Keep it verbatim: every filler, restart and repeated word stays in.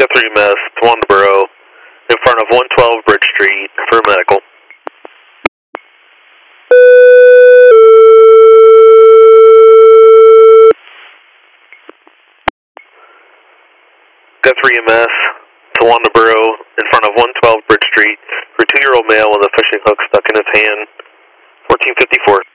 Guthrie M S, Towanda in front of one twelve Bridge Street for medical. Guthrie M S, Towanda in front of one twelve Bridge Street for two-year-old male with a fishing hook stuck in his hand, fourteen fifty-four.